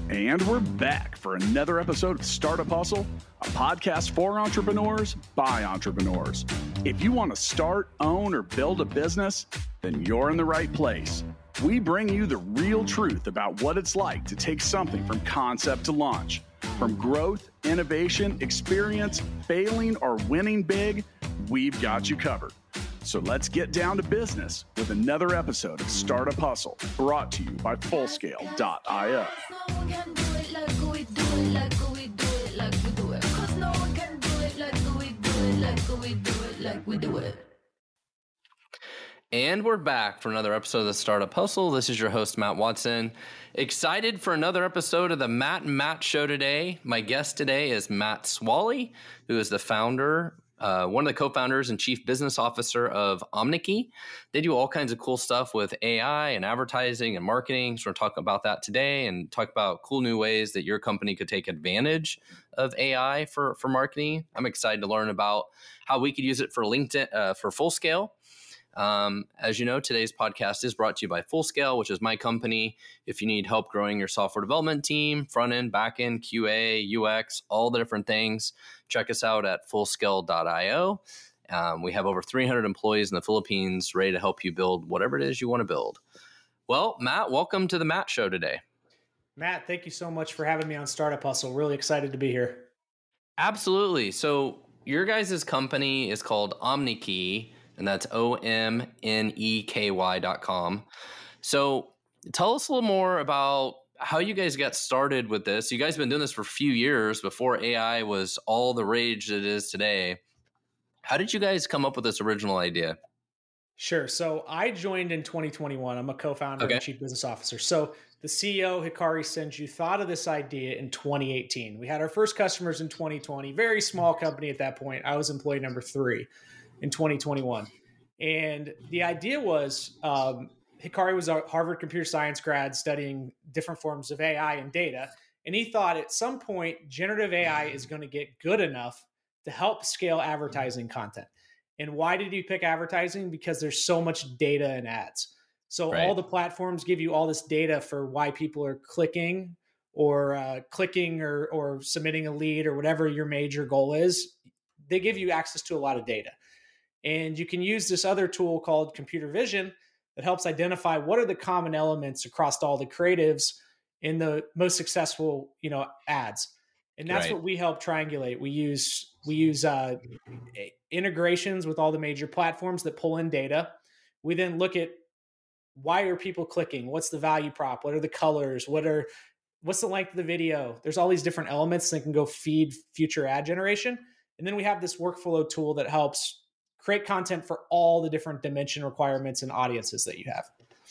And we're back for another episode of Startup Hustle, a podcast for entrepreneurs by entrepreneurs. If you want to start, own, or build a business, then you're in the right place. We bring you the real truth about what it's like to take something from concept to launch. From growth, innovation, experience, failing, or winning big, we've got you covered. So let's get down to business with another episode of Startup Hustle, brought to you by Fullscale.io. And we're back for another episode of the Startup Hustle. This is your host, Matt Watson. Excited for another episode of the Matt and Matt Show today. My guest today is Matt Swally, who is the founder, one of the co-founders and chief business officer of Omniki. They do all kinds of cool stuff with AI and advertising and marketing. So we're talking about that today and talk about cool new ways that your company could take advantage of AI for marketing. I'm excited to learn about how we could use it for LinkedIn, for Fullscale. As you know, today's podcast is brought to you by Fullscale, which is my company. If you need help growing your software development team, front end, back end, QA, UX, all the different things, check us out at Fullscale.io. We have over 300 employees in the Philippines ready to help you build whatever it is you want to build. Well, Matt, welcome to the Matt Show today. Matt, thank you so much for having me on Startup Hustle. Really excited to be here. Absolutely. So your guys' company is called Omniki, and that's OMNEKY.com. So tell us a little more about how you guys got started with this. You guys have been doing this for a few years before AI was all the rage that it is today. How did you guys come up with this original idea? Sure. So I joined in 2021. I'm a co-founder and chief business officer. So the CEO, Hikari Senju, thought of this idea in 2018. We had our first customers in 2020, very small company at that point. I was employee number 3 in 2021. And the idea was Hikari was a Harvard computer science grad studying different forms of AI and data. And he thought at some point, generative AI is going to get good enough to help scale advertising content. And why did he pick advertising? Because there's so much data in ads. So all the platforms give you all this data for why people are clicking or submitting a lead or whatever your major goal is. They give you access to a lot of data. And you can use this other tool called computer vision that helps identify what are the common elements across all the creatives in the most successful, ads. And that's what we help triangulate. We use integrations with all the major platforms that pull in data. We then look at why are people clicking? What's the value prop? What are the colors? What's the length of the video? There's all these different elements that can go feed future ad generation. And then we have this workflow tool that helps create content for all the different dimension requirements and audiences that you have.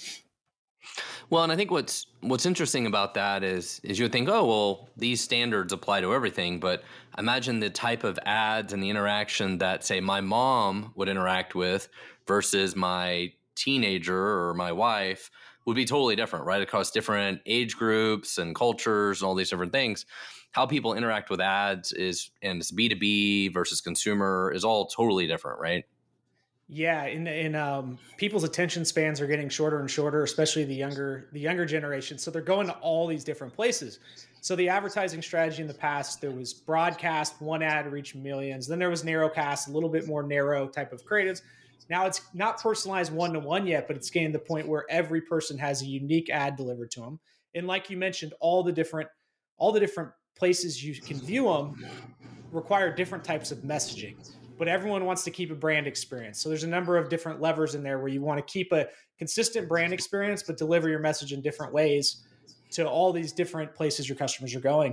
Well, and I think what's interesting about that is you would think, oh, well, these standards apply to everything. But imagine the type of ads and the interaction that, say, my mom would interact with versus my teenager or my wife would be totally different, right? Across different age groups and cultures and all these different things. How people interact with ads and it's B2B versus consumer is all totally different, right? Yeah, and people's attention spans are getting shorter and shorter, especially the younger generation. So they're going to all these different places. So the advertising strategy in the past, there was broadcast, one ad reached millions. Then there was narrowcast, a little bit more narrow type of creatives. Now it's not personalized one-to-one yet, but it's getting to the point where every person has a unique ad delivered to them. And like you mentioned, all the different places you can view them require different types of messaging, but everyone wants to keep a brand experience. So there's a number of different levers in there where you want to keep a consistent brand experience, but deliver your message in different ways to all these different places your customers are going.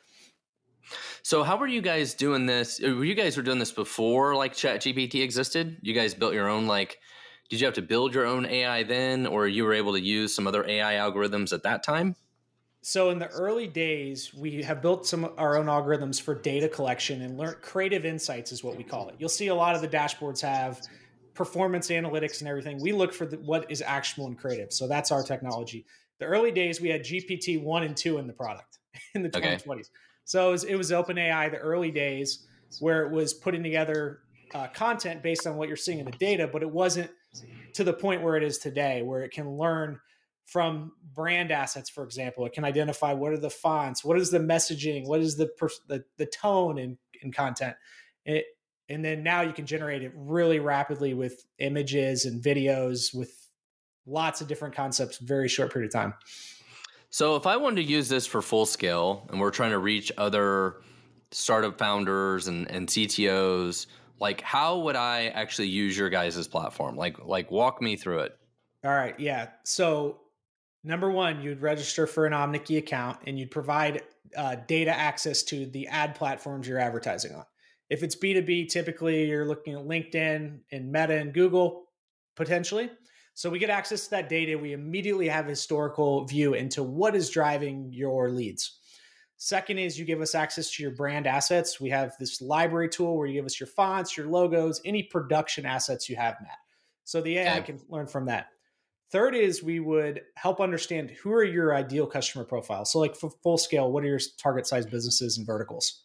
So how were you guys doing this? You guys were doing this before like ChatGPT existed? You guys built your own, did you have to build your own AI then, or you were able to use some other AI algorithms at that time? So in the early days, we have built some of our own algorithms for data collection and learn creative insights is what we call it. You'll see a lot of the dashboards have performance analytics and everything. We look for what is actionable and creative. So that's our technology. The early days, we had GPT 1 and 2 in the product in the 2020s. So it was OpenAI, the early days, where it was putting together content based on what you're seeing in the data, but it wasn't to the point where it is today, where it can learn from brand assets, for example. It can identify what are the fonts, what is the messaging, what is the tone in content. And then now you can generate it really rapidly with images and videos with lots of different concepts, very short period of time. So if I wanted to use this for full scale and we're trying to reach other startup founders and CTOs, like how would I actually use your guys' platform? Like walk me through it. All right. Yeah. So number one, you'd register for an Omniki account and you'd provide data access to the ad platforms you're advertising on. If it's B2B, typically you're looking at LinkedIn and Meta and Google, potentially. So we get access to that data. We immediately have a historical view into what is driving your leads. Second is you give us access to your brand assets. We have this library tool where you give us your fonts, your logos, any production assets you have, Matt. So the AI can learn from that. Third is we would help understand who are your ideal customer profiles. So like for full scale, what are your target size businesses and verticals?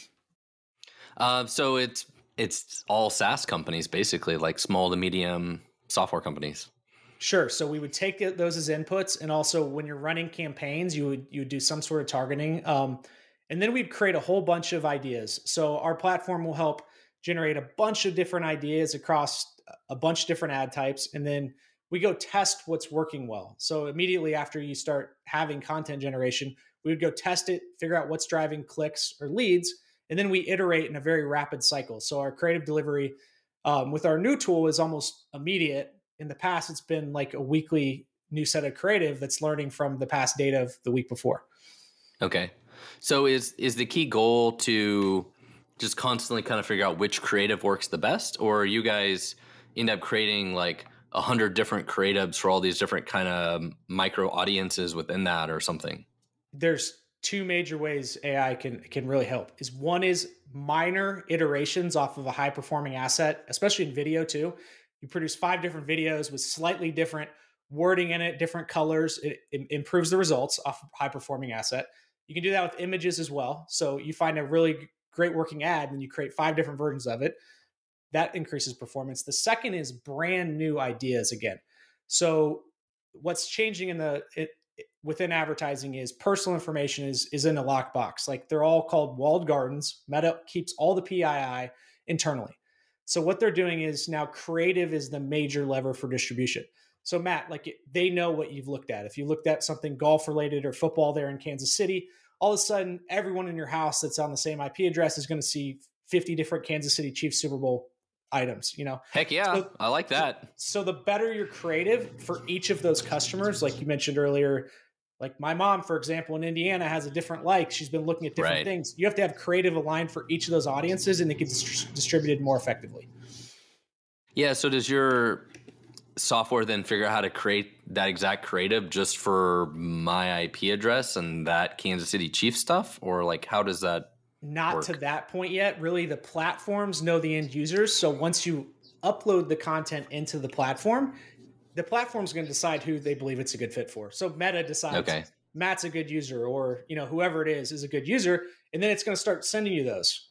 So it's all SaaS companies, basically, like small to medium software companies. Sure. So we would take those as inputs, and also when you're running campaigns, you would do some sort of targeting, and then we'd create a whole bunch of ideas. So our platform will help generate a bunch of different ideas across a bunch of different ad types, and then we go test what's working well. So immediately after you start having content generation, we would go test it, figure out what's driving clicks or leads, and then we iterate in a very rapid cycle. So our creative delivery with our new tool is almost immediate. In the past, it's been like a weekly new set of creative that's learning from the past data of the week before. Okay. So is the key goal to just constantly kind of figure out which creative works the best, or you guys end up creating like 100 different creatives for all these different kind of micro audiences within that or something? There's two major ways AI can really help. One is minor iterations off of a high performing asset, especially in video too. You produce 5 different videos with slightly different wording in it, different colors. It improves the results off a high performing asset. You can do that with images as well. So you find a really great working ad and you create 5 different versions of it. That increases performance. The second is brand new ideas again. So what's changing within advertising is personal information is in a lockbox. Like they're all called walled gardens. Meta keeps all the PII internally. So what they're doing is now creative is the major lever for distribution. So Matt, like they know what you've looked at. If you looked at something golf related or football there in Kansas City, all of a sudden everyone in your house that's on the same IP address is going to see 50 different Kansas City Chiefs Super Bowl items, Heck yeah. So, I like that. So the better your creative for each of those customers, like you mentioned earlier, like my mom, for example, in Indiana has a different like. She's been looking at different things. You have to have creative aligned for each of those audiences and it gets distributed more effectively. Yeah. So does your software then figure out how to create that exact creative just for my IP address and that Kansas City Chiefs stuff? Or like, how does that work? To that point yet. Really, the platforms know the end users. So once you upload the content into the platform's going to decide who they believe it's a good fit for. So Meta decides Matt's a good user, or whoever it is a good user, and then it's going to start sending you those.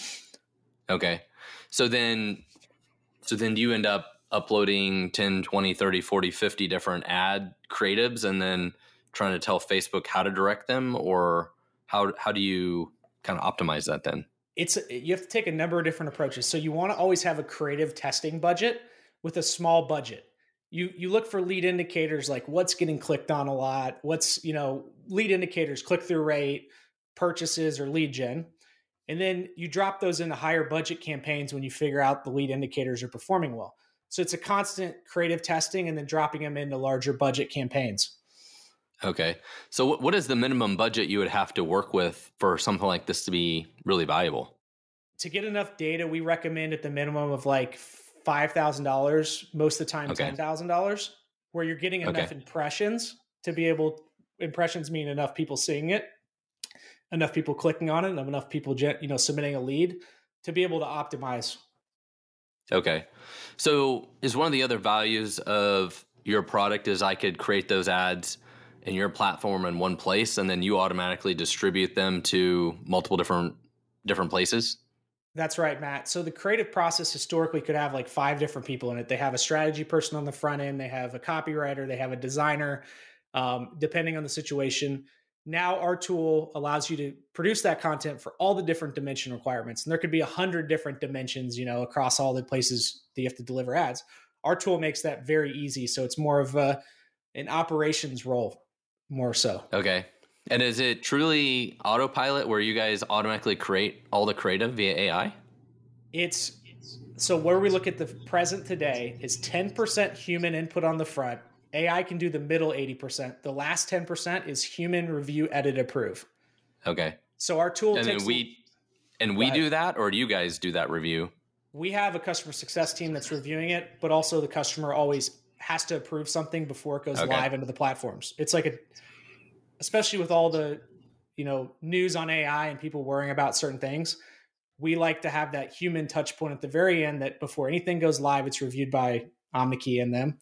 Okay. So then do you end up uploading 10, 20, 30, 40, 50 different ad creatives and then trying to tell Facebook how to direct them, or how do you kind of optimize that then? You have to take a number of different approaches. So you want to always have a creative testing budget with a small budget. You look for lead indicators like what's getting clicked on a lot, what's, lead indicators, click-through rate, purchases, or lead gen. And then you drop those into higher budget campaigns when you figure out the lead indicators are performing well. So it's a constant creative testing and then dropping them into larger budget campaigns. Okay. So what is the minimum budget you would have to work with for something like this to be really valuable? To get enough data, we recommend at the minimum of like $5,000, most of the time $10,000, where you're getting enough impressions to be able. Impressions mean enough people seeing it, enough people clicking on it, and enough people submitting a lead to be able to optimize. Okay, so is one of the other values of your product is I could create those ads in your platform in one place, and then you automatically distribute them to multiple different places? That's right, Matt. So the creative process historically could have like 5 different people in it. They have a strategy person on the front end. They have a copywriter. They have a designer. depending on the situation. Now our tool allows you to produce that content for all the different dimension requirements. And there could be 100 different dimensions, across all the places that you have to deliver ads. Our tool makes that very easy. So it's more of an operations role, more so. Okay. And is it truly autopilot where you guys automatically create all the creative via AI? So where we look at the present today is 10% human input on the front. AI can do the middle 80%. The last 10% is human review, edit, approve. Okay. So our tool and takes... we do that, or do you guys do that review? We have a customer success team that's reviewing it, but also the customer always has to approve something before it goes live into the platforms. It's like especially with all the, news on AI and people worrying about certain things, we like to have that human touch point at the very end that before anything goes live, it's reviewed by OmniKey and them.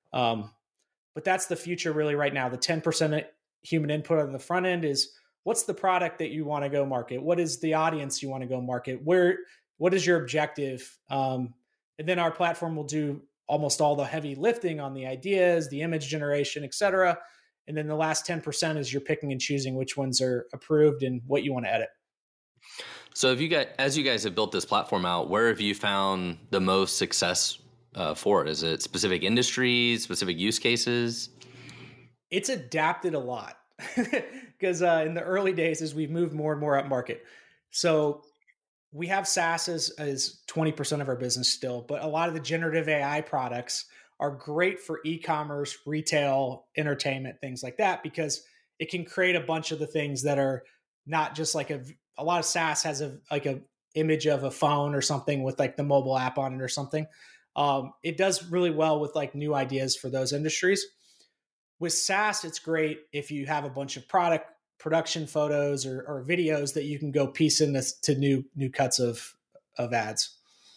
But that's the future really right now. The 10% human input on the front end is what's the product that you want to go market? What is the audience you want to go market? What is your objective? And then our platform will do almost all the heavy lifting on the ideas, the image generation, et cetera. And then the last 10% is you're picking and choosing which ones are approved and what you want to edit. So as you guys have built this platform out, where have you found the most success for it? Is it specific industries, specific use cases? It's adapted a lot because in the early days, as we've moved more and more up market. So we have SaaS as 20% of our business still, but a lot of the generative AI products are great for e-commerce, retail, entertainment, things like that, because it can create a bunch of the things that are not just like a lot of SaaS has a image of a phone or something with like the mobile app on it or something. It does really well with like new ideas for those industries. With SaaS, it's great if you have a bunch of production photos or videos that you can go piece into new cuts of ads.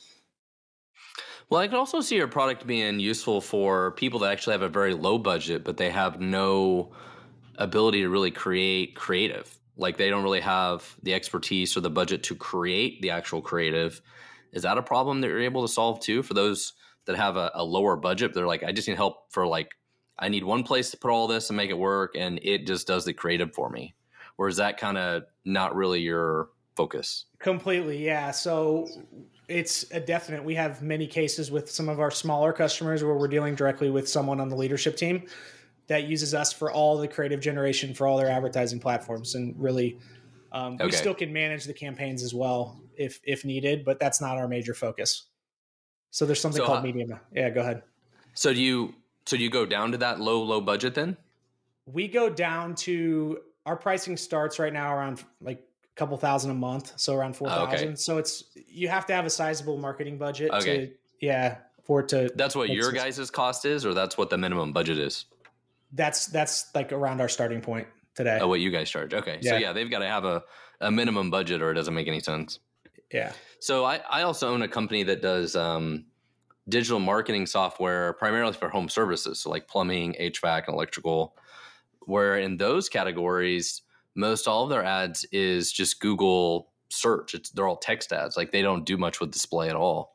Well, I could also see your product being useful for people that actually have a very low budget, but they have no ability to really create creative. Like they don't really have the expertise or the budget to create the actual creative. Is that a problem that you're able to solve too for those that have a lower budget? They're like, I just need help for I need one place to put all this and make it work, and it just does the creative for me. Or is that kind of not really your focus? Completely, yeah. So it's a definite. We have many cases with some of our smaller customers where we're dealing directly with someone on the leadership team that uses us for all the creative generation for all their advertising platforms. And really, we still can manage the campaigns as well if needed, but that's not our major focus. So there's something called medium. Yeah, go ahead. So do you go down to that low budget then? We go down to our pricing starts right now around like a couple thousand a month. So around 4,000. So you have to have a sizable marketing budget for it to. That's what your guys' cost is, or that's what the minimum budget is? That's like around our starting point today. Oh, what you guys charge. Okay. Yeah. So yeah, they've got to have a minimum budget or it doesn't make any sense. Yeah. So I also own a company that does digital marketing software primarily for home services. So like plumbing, HVAC, and electrical, where in those categories, most all of their ads is just Google search. They're all text ads. Like they don't do much with display at all.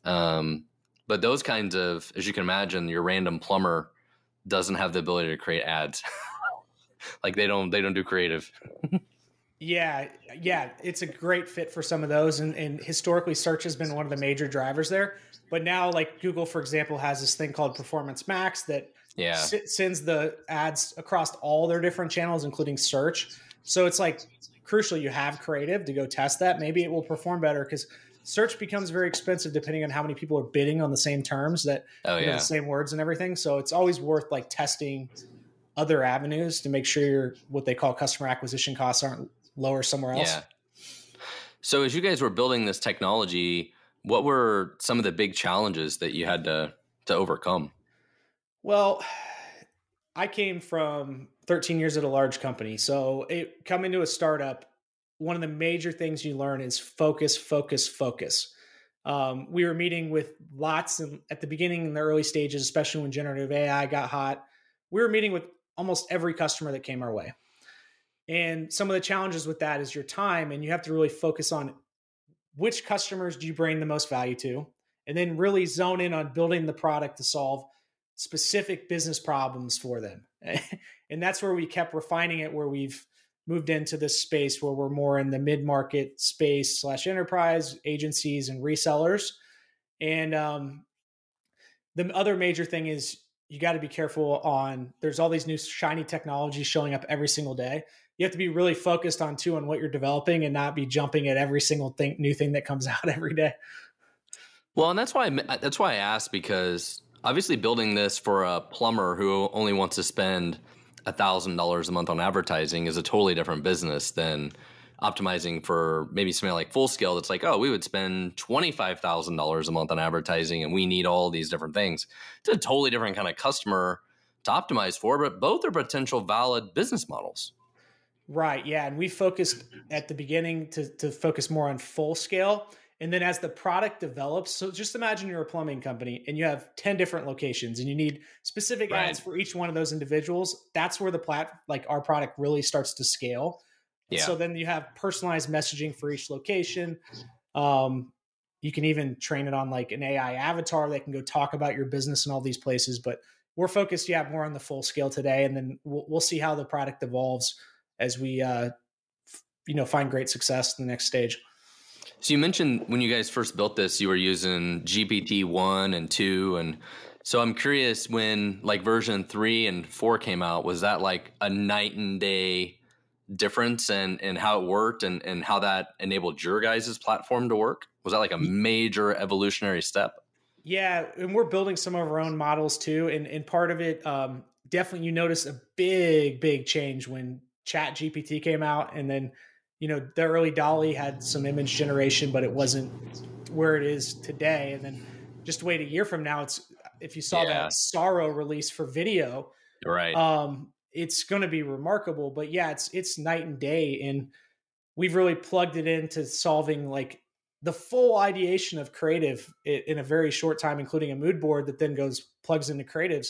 But those kinds of, as you can imagine, your random plumber doesn't have the ability to create ads. Like they don't do creative. Yeah. It's a great fit for some of those. And historically search has been one of the major drivers there. But now like Google, for example, has this thing called Performance Max that sends the ads across all their different channels, including search. So it's like crucial you have creative to go test that. Maybe it will perform better because search becomes very expensive depending on how many people are bidding on the same terms that the same words and everything. So it's always worth like testing other avenues to make sure what they call customer acquisition costs aren't lower somewhere else. Yeah. So as you guys were building this technology, what were some of the big challenges that you had to overcome? Well, I came from 13 years at a large company. So coming to a startup, one of the major things you learn is focus. We were meeting with lots at the beginning in the early stages, especially when generative AI got hot. We were meeting with almost every customer that came our way. And some of the challenges with that is your time, and you have to really focus on which customers do you bring the most value to, and then really zone in on building the product to solve specific business problems for them. And that's where we kept refining it, where we've moved into this space where we're more in the mid-market space / enterprise agencies and resellers. And the other major thing is you got to be careful there's all these new shiny technologies showing up every single day. You have to be really focused on what you're developing and not be jumping at every single new thing that comes out every day. Well, and that's why I asked, because obviously building this for a plumber who only wants to spend $1,000 a month on advertising is a totally different business than optimizing for maybe something like Full Scale. That's like, oh, we would spend $25,000 a month on advertising and we need all these different things. It's a totally different kind of customer to optimize for, but both are potential valid business models. Right. Yeah. And we focused at the beginning to focus more on Full Scale. And then as the product develops, so just imagine you're a plumbing company and you have 10 different locations and you need specific ads for each one of those individuals. That's where our product really starts to scale. Yeah. So then you have personalized messaging for each location. You can even train it on like an AI avatar that can go talk about your business in all these places. But we're focused, more on the Full Scale today. And then we'll see how the product evolves as we, find great success in the next stage. So you mentioned when you guys first built this, you were using GPT-1 and 2. And so I'm curious, when like version 3 and 4 came out, was that like a night and day difference in how it worked and how that enabled your guys' platform to work? Was that like a major evolutionary step? Yeah. And we're building some of our own models too. And part of it, definitely you notice a big change when ChatGPT came out. And then the early DALL-E had some image generation, but it wasn't where it is today. And then just wait a year from now, if you saw that Sorrow release for video, right? It's going to be remarkable. But yeah, it's night and day, and we've really plugged it into solving like the full ideation of creative in a very short time, including a mood board that then plugs into creatives.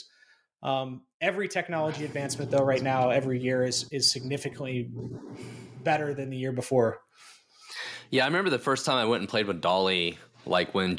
Every technology advancement, though, right now, every year is significantly better than the year before. Yeah, I remember the first time I went and played with DALL-E, like when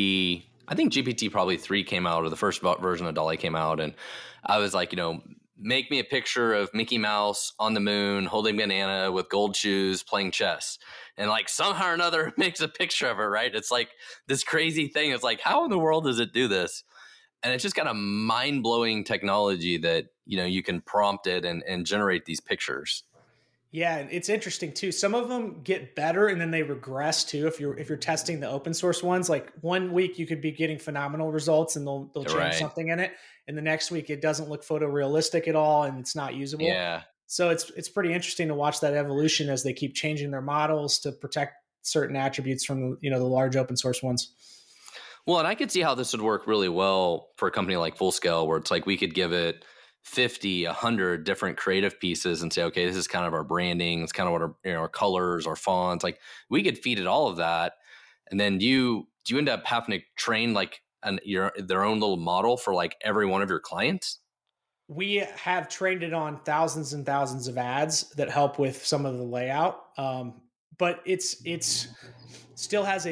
I think GPT probably 3 came out, or the first version of DALL-E came out, and I was like, make me a picture of Mickey Mouse on the moon holding a banana with gold shoes playing chess. And like somehow or another it makes a picture of it, right? It's like this crazy thing. It's like, how in the world does it do this? And it's just got a mind-blowing technology that, you can prompt it and generate these pictures. Yeah, it's interesting too. Some of them get better and then they regress too. If you're testing the open source ones, like one week you could be getting phenomenal results and they'll change something in it, and the next week it doesn't look photorealistic at all and it's not usable. Yeah. So it's pretty interesting to watch that evolution as they keep changing their models to protect certain attributes from the large open source ones. Well, and I could see how this would work really well for a company like Full Scale, where it's like we could give it 50, 100 different creative pieces and say, okay, this is kind of our branding. It's kind of what our colors, our fonts, like we could feed it all of that. And then do you end up having to train like their own little model for like every one of your clients? We have trained it on thousands and thousands of ads that help with some of the layout. But it's still has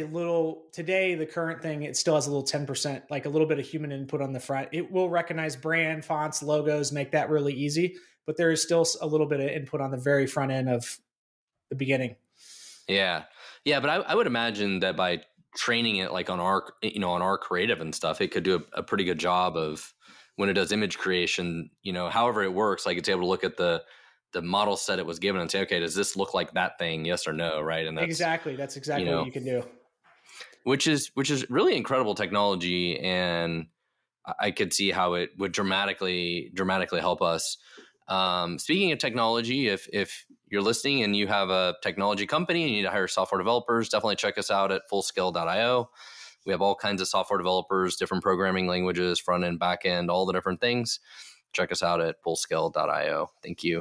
the current thing, it still has a little 10%, like a little bit of human input on the front. It will recognize brand, fonts, logos, make that really easy. But there is still a little bit of input on the very front end of the beginning. Yeah. Yeah. But I would imagine that by training it like on our creative and stuff, it could do a pretty good job of when it does image creation, however it works, like it's able to look at the model set it was given and say, okay, does this look like that thing? Yes or no. Right. And that's exactly what you can do, which is really incredible technology. And I could see how it would dramatically help us. Speaking of technology, if you're listening and you have a technology company and you need to hire software developers, definitely check us out at fullscale.io. We have all kinds of software developers, different programming languages, front end, back end, all the different things. Check us out at fullscale.io. Thank you.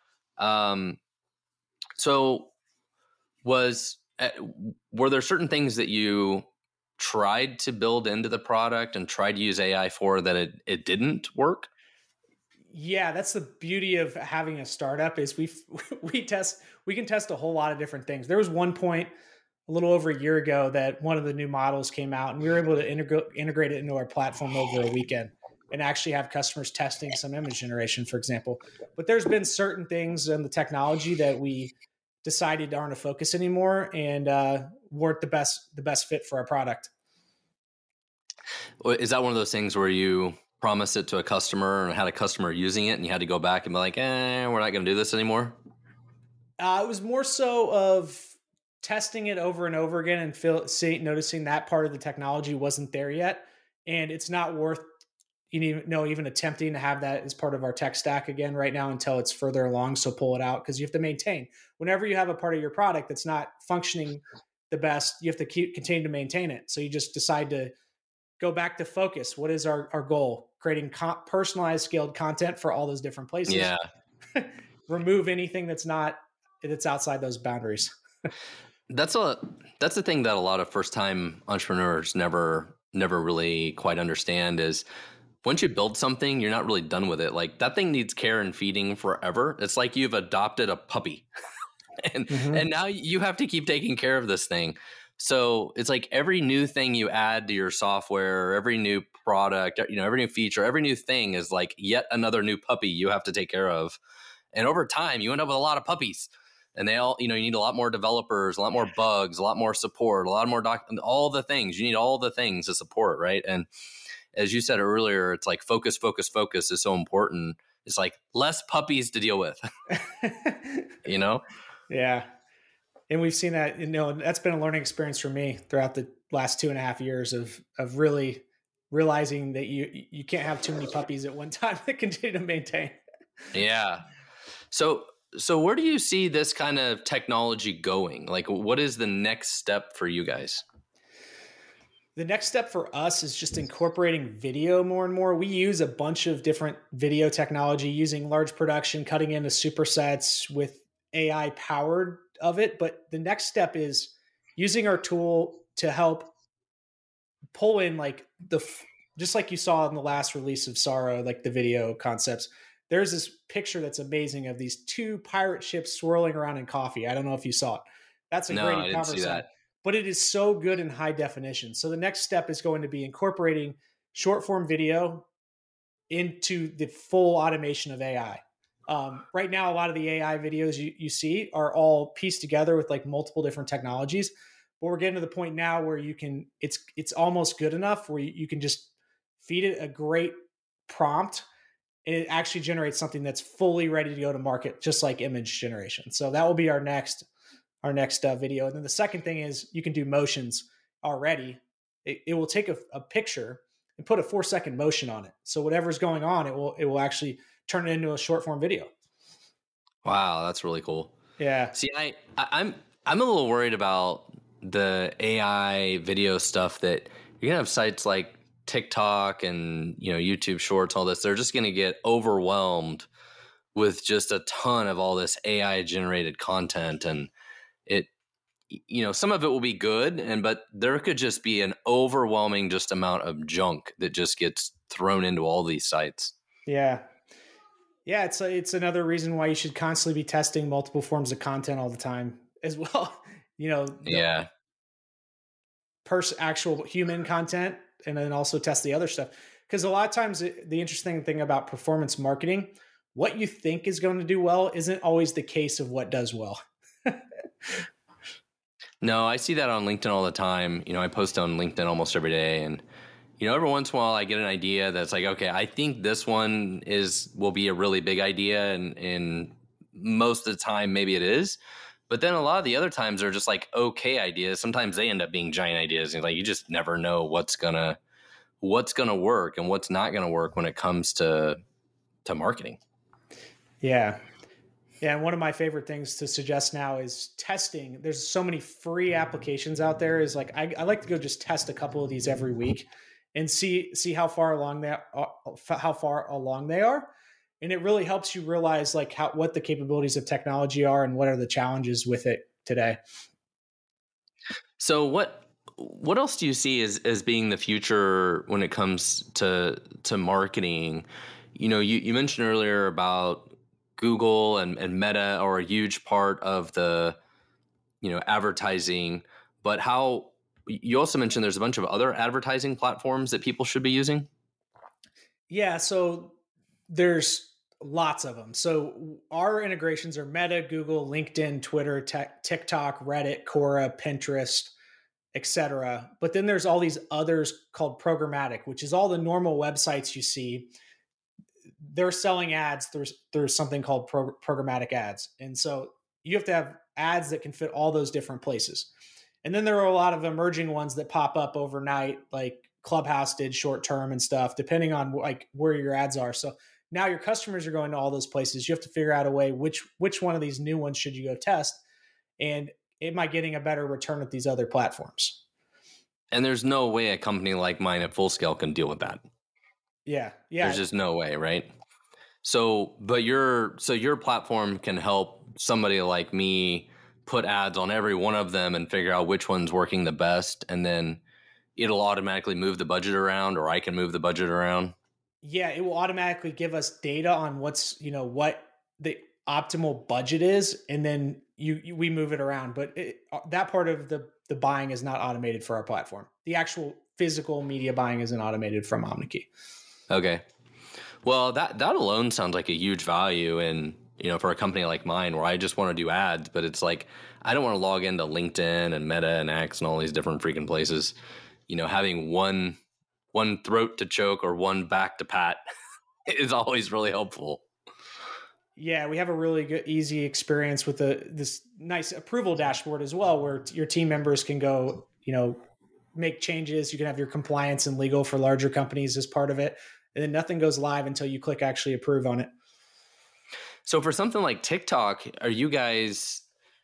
So were there certain things that you tried to build into the product and tried to use AI for that it didn't work? Yeah, that's the beauty of having a startup is we can test a whole lot of different things. There was one point a little over a year ago that one of the new models came out and we were able to integrate it into our platform over a weekend. and actually have customers testing some image generation, for example. But there's been certain things in the technology that we decided aren't a focus anymore and weren't the best fit for our product. Is that one of those things where you promised it to a customer and had a customer using it and you had to go back and be like, we're not going to do this anymore? It was more so of testing it over and over again and noticing that part of the technology wasn't there yet. And it's not worth even attempting to have that as part of our tech stack again right now until it's further along. So pull it out, because you have to maintain. Whenever you have a part of your product that's not functioning the best, you have to continue to maintain it. So you just decide to go back to focus. What is our goal? Creating personalized, scaled content for all those different places. Yeah. Remove anything that's outside those boundaries. That's the thing that a lot of first-time entrepreneurs never really quite understand is once you build something, you're not really done with it. Like, that thing needs care and feeding forever. It's like you've adopted a puppy and now you have to keep taking care of this thing. So it's like every new thing you add to your software, every new product, every new feature, every new thing is like yet another new puppy you have to take care of. And over time, you end up with a lot of puppies. And they all, you need a lot more developers, a lot more bugs, a lot more support, a lot more all the things. You need all the things to support, right? And as you said earlier, it's like focus is so important. It's like less puppies to deal with, Yeah. And we've seen that, that's been a learning experience for me throughout the last 2.5 years of really realizing that you can't have too many puppies at one time that continue to maintain. Yeah. So where do you see this kind of technology going? Like, what is the next step for you guys? The next step for us is just incorporating video more and more. We use a bunch of different video technology using large production, cutting into supersets with AI powered of it. But the next step is using our tool to help pull in just like you saw in the last release of Sara, like the video concepts. There's this picture that's amazing of these 2 pirate ships swirling around in coffee. I don't know if you saw it. That's a great conversation. But it is so good in high definition. So the next step is going to be incorporating short form video into the full automation of AI. Right now, a lot of the AI videos you see are all pieced together with like multiple different technologies. But we're getting to the point now where it's almost good enough where you can just feed it a great prompt and it actually generates something that's fully ready to go to market, just like image generation. So that will be our next video. And then the second thing is you can do motions already. It will take a picture and put a 4-second motion on it. So whatever's going on, it will actually turn it into a short form video. Wow, that's really cool. Yeah. See, I'm a little worried about the AI video stuff that you're gonna have sites like TikTok and YouTube Shorts, all this. They're just gonna get overwhelmed with just a ton of all this AI generated content, and it, some of it will be good, but there could just be an overwhelming just amount of junk that just gets thrown into all these sites. Yeah. Yeah, it's another reason why you should constantly be testing multiple forms of content all the time as well. Yeah. Actual human content, and then also test the other stuff. Because a lot of times the interesting thing about performance marketing, what you think is going to do well isn't always the case of what does well. No, I see that on LinkedIn all the time. I post on LinkedIn almost every day, and every once in a while I get an idea that's like, okay, I think this one will be a really big idea, and most of the time maybe it is. But then a lot of the other times are just like okay ideas. Sometimes they end up being giant ideas, and like you just never know what's gonna work and what's not gonna work when it comes to marketing. Yeah. Yeah, and one of my favorite things to suggest now is testing. There's so many free applications out there. Is like I like to go just test a couple of these every week and see how far along they are, and it really helps you realize like what the capabilities of technology are and what are the challenges with it today. So what else do you see as being the future when it comes to marketing? You mentioned earlier about Google and Meta are a huge part of the, advertising, but how you also mentioned there's a bunch of other advertising platforms that people should be using. Yeah, so there's lots of them. So our integrations are Meta, Google, LinkedIn, Twitter, TikTok, Reddit, Quora, Pinterest, etc. But then there's all these others called programmatic, which is all the normal websites you see. They're selling ads. There's something called programmatic ads, and so you have to have ads that can fit all those different places. And then there are a lot of emerging ones that pop up overnight, like Clubhouse did short term and stuff, depending on like where your ads are. So now your customers are going to all those places. You have to figure out a way which one of these new ones should you go test, and am I getting a better return at these other platforms? And there's no way a company like mine at Full Scale can deal with that. Yeah. There's just no way, right? So your platform can help somebody like me put ads on every one of them and figure out which one's working the best, and then it'll automatically move the budget around, or I can move the budget around. Yeah, it will automatically give us data on what the optimal budget is, and then we move it around. But that part of the buying is not automated for our platform. The actual physical media buying isn't automated from OmniKey. Okay. Well, that alone sounds like a huge value, and for a company like mine where I just want to do ads, but it's like I don't want to log into LinkedIn and Meta and X and all these different freaking places. Having one throat to choke or one back to pat is always really helpful. Yeah, we have a really good, easy experience with this nice approval dashboard as well, where your team members can go, make changes. You can have your compliance and legal for larger companies as part of it. And then nothing goes live until you click actually approve on it. So for something like TikTok, are you guys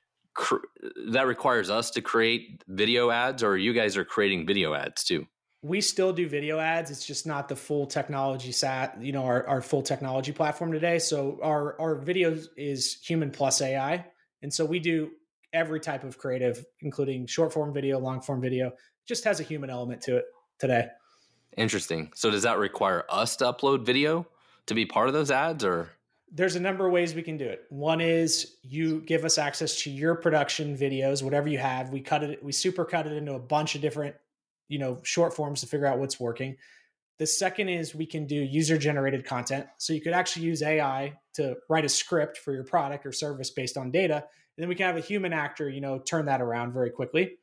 that requires us to create video ads, or you guys are creating video ads too? We still do video ads. It's just not the full technology our full technology platform today. So our videos is human plus AI. And so we do every type of creative, including short form video, long form video, just has a human element to it today. Interesting. So does that require us to upload video to be part of those ads, or? There's a number of ways we can do it. One is you give us access to your production videos, whatever you have. We super cut it into a bunch of different, short forms to figure out what's working. The second is we can do user generated content. So you could actually use AI to write a script for your product or service based on data. And then we can have a human actor, turn that around very quickly.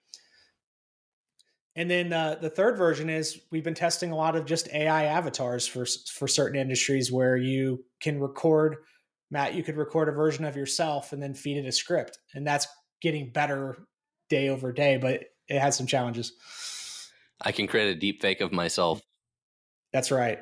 And then the third version is we've been testing a lot of just AI avatars for certain industries where you can record, Matt, you could record a version of yourself and then feed it a script. And that's getting better day over day, but it has some challenges. I can create a deep fake of myself. That's right.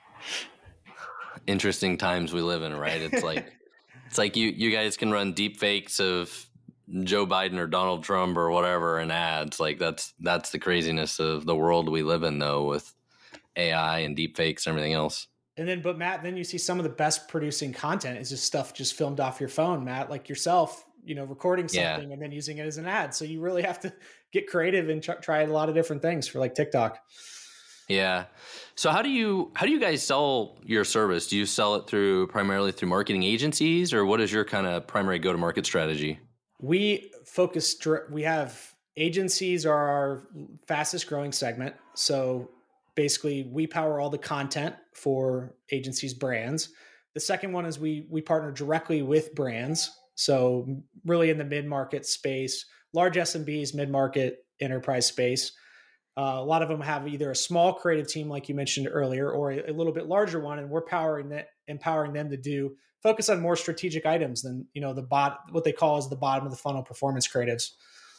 Interesting times we live in, right? It's like you guys can run deep fakes of Joe Biden or Donald Trump or whatever in ads. Like that's the craziness of the world we live in, though, with AI and deep fakes and everything else. But Matt, then you see some of the best producing content is just stuff just filmed off your phone, Matt, like yourself, recording something and then using it as an ad. So you really have to get creative and try a lot of different things for like TikTok. Yeah. So how do you guys sell your service? Do you sell it primarily through marketing agencies, or what is your kind of primary go-to-market strategy? We have agencies are our fastest growing segment. So basically we power all the content for agencies' brands. The second one is we partner directly with brands. So really in the mid-market space, large SMBs, mid-market enterprise space. A lot of them have either a small creative team, like you mentioned earlier, or a little bit larger one. And we're empowering them to focus on more strategic items than, what they call as the bottom of the funnel performance creatives.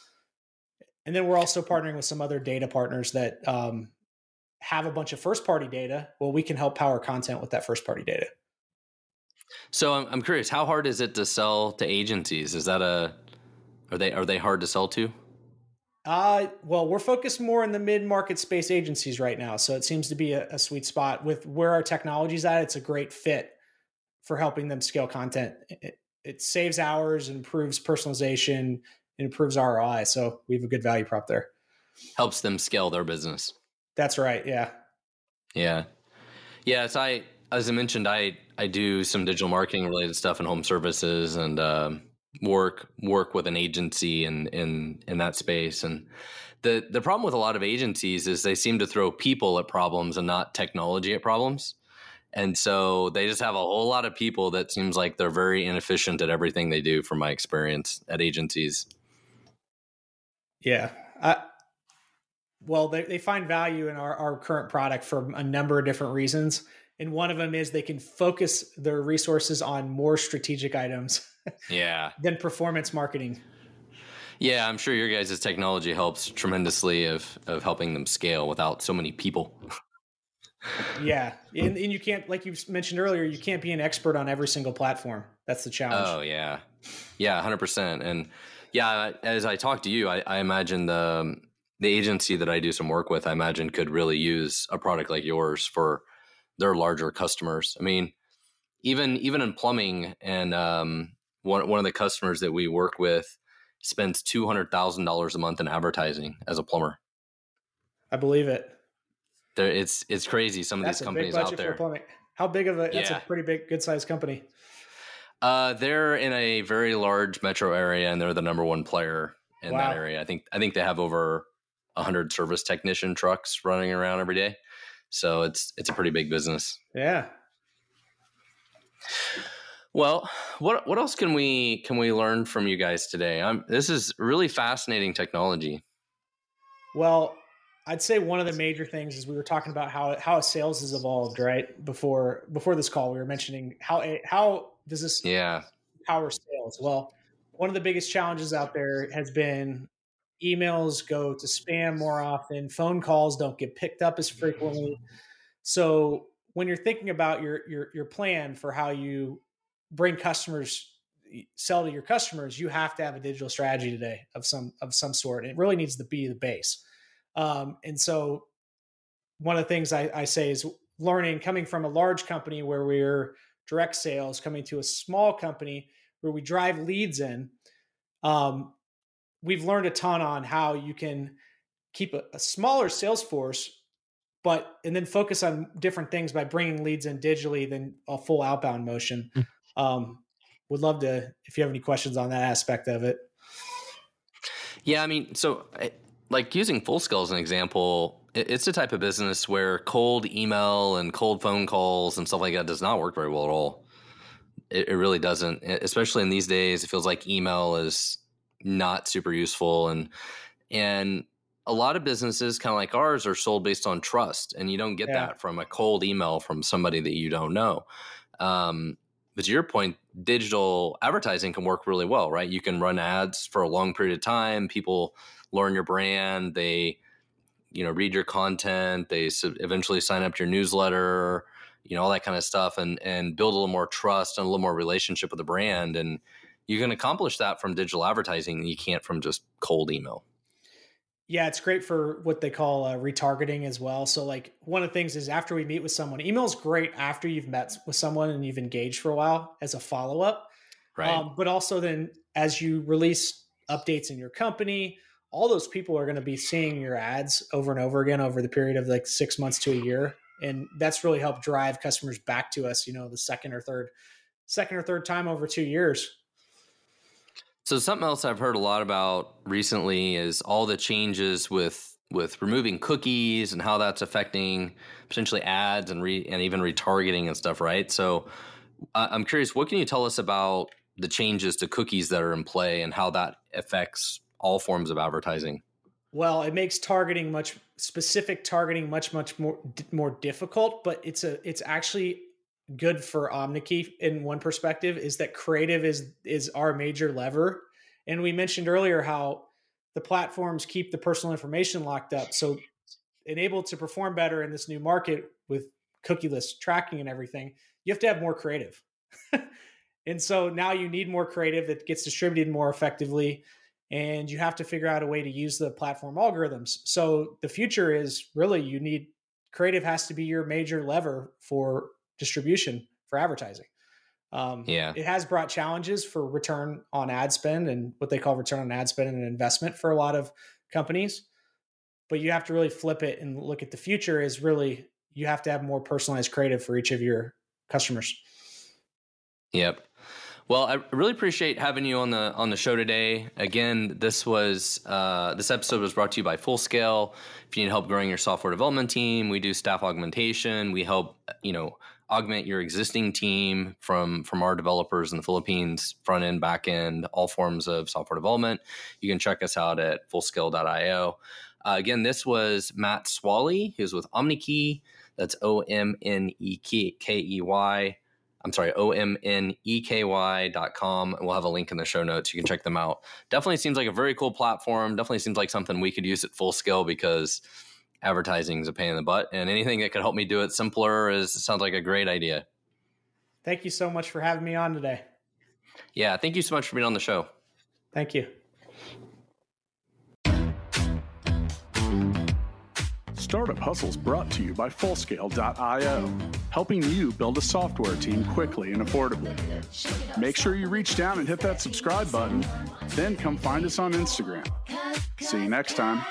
And then we're also partnering with some other data partners that have a bunch of first party data. Well, we can help power content with that first party data. So I'm curious, how hard is it to sell to agencies? Is that are they hard to sell to? Well, we're focused more in the mid-market space agencies right now. So it seems to be a sweet spot with where our technology's at. It's a great fit for helping them scale content. It saves hours, improves personalization, and improves ROI. So we have a good value prop there. Helps them scale their business. That's right. Yeah. Yeah. Yeah. So as I mentioned, I do some digital marketing related stuff in home services and, work with an agency in that space. And the problem with a lot of agencies is they seem to throw people at problems and not technology at problems. And so they just have a whole lot of people that seems like they're very inefficient at everything they do, from my experience at agencies. Yeah. Well, they find value in our current product for a number of different reasons. And one of them is they can focus their resources on more strategic items than performance marketing. Yeah, I'm sure your guys' technology helps tremendously of helping them scale without so many people. Yeah. And you can't, like you mentioned earlier, you can't be an expert on every single platform. That's the challenge. Oh, yeah. Yeah, 100%. And yeah, as I talk to you, I imagine the agency that I do some work with, I imagine could really use a product like yours for their larger customers. I mean, even in plumbing, and one of the customers that we work with spends $200,000 a month in advertising as a plumber. I believe it. It's crazy. Some of these companies out there. For plumbing. How big of a? That's a pretty big, good sized company. They're in a very large metro area, and they're the number one player in that area. I think they have over 100 service technician trucks running around every day. So it's a pretty big business. Yeah. Well, what else can we learn from you guys today? This is really fascinating technology. Well, I'd say one of the major things is we were talking about how sales has evolved, right? Before this call, we were mentioning how does this power sales? Well, one of the biggest challenges out there has been emails go to spam more often, phone calls don't get picked up as frequently. So when you're thinking about your plan for how you sell to your customers, you have to have a digital strategy today of some sort. It really needs to be the base. And so one of the things I say is coming from a large company where we're direct sales, coming to a small company where we drive leads in. We've learned a ton on how you can keep a smaller sales force, and then focus on different things by bringing leads in digitally than a full outbound motion. Would love to, if you have any questions on that aspect of it. Yeah, I mean, so like using Fullscale as an example, it's a type of business where cold email and cold phone calls and stuff like that does not work very well at all. It really doesn't, especially in these days. It feels like email is not super useful, and a lot of businesses kind of like ours are sold based on trust, and you don't get that from a cold email from somebody that you don't know. But to your point, digital advertising can work really well, right? You can run ads for a long period of time. People learn your brand. They, read your content. They eventually sign up to your newsletter, all that kind of stuff, and build a little more trust and a little more relationship with the brand. And you can accomplish that from digital advertising. You can't from just cold email. Yeah, it's great for what they call retargeting as well. So like one of the things is after we meet with someone, email is great after you've met with someone and you've engaged for a while as a follow-up. Right. But also then as you release updates in your company, all those people are going to be seeing your ads over and over again over the period of like 6 months to a year. And that's really helped drive customers back to us, the second or third time over 2 years. So something else I've heard a lot about recently is all the changes with removing cookies and how that's affecting potentially ads and even retargeting and stuff, right? So I'm curious, what can you tell us about the changes to cookies that are in play and how that affects all forms of advertising? Well, it makes specific targeting much more difficult, but it's actually good for Omnikey in one perspective, is that creative is our major lever. And we mentioned earlier how the platforms keep the personal information locked up. So enabled to perform better in this new market with cookieless tracking and everything, you have to have more creative. And so now you need more creative that gets distributed more effectively. And you have to figure out a way to use the platform algorithms. So the future is really creative has to be your major lever for distribution for advertising. It has brought challenges for return on ad spend and what they call return on ad spend and investment for a lot of companies. But you have to really flip it and look at the future is really, you have to have more personalized creative for each of your customers. Yep. Well, I really appreciate having you on the show today. Again, this episode was brought to you by Fullscale. If you need help growing your software development team, we do staff augmentation. We help, augment your existing team from our developers in the Philippines, front end, back end, all forms of software development, you can check us out at fullscale.io. Again, this was Matt Swally, who's with OmniKey. That's OMNEKY. I'm sorry, OMNEKY.com. And we'll have a link in the show notes. You can check them out. Definitely seems like a very cool platform. Definitely seems like something we could use at Full Scale because advertising is a pain in the butt. And anything that could help me do it simpler sounds like a great idea. Thank you so much for having me on today. Yeah, thank you so much for being on the show. Thank you. Startup Hustles brought to you by Fullscale.io, helping you build a software team quickly and affordably. Make sure you reach down and hit that subscribe button, then come find us on Instagram. See you next time.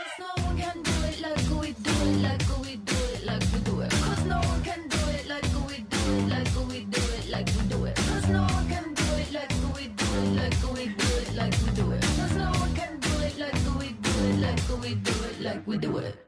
We do it.